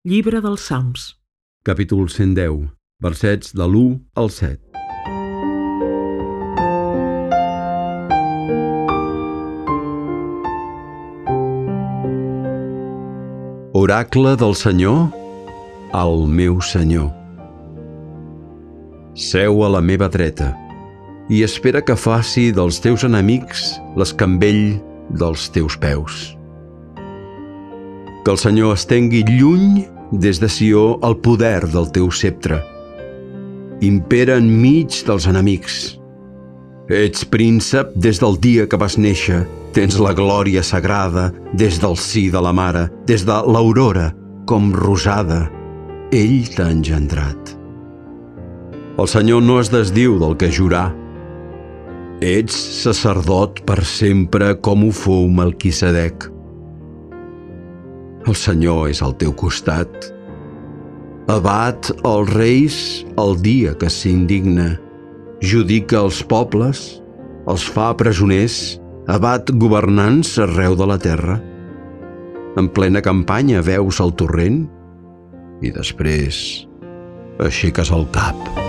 Llibre dels Salms. Capítol 110, versets de l'1 al 7. Oracle del Senyor al meu Senyor. Seu a la meva dreta i espera que faci dels teus enemics l'escambell dels teus peus. Que el Senyor estengui lluny des de Sió el poder del teu ceptre. Impera enmig dels enemics. Ets príncep des del dia que vas néixer. Tens la glòria sagrada des del si de la mare, des de l'aurora, com rosada. Ell t'ha engendrat. El Senyor no es desdiu del que jurà. Ets sacerdot per sempre com ho fou Melquisedec. El Senyor és al teu costat. Abat els reis el dia que s'indigna. Judica els pobles, els fa presoners, abat governants arreu de la terra. En plena campanya veus el torrent i després aixeques el cap.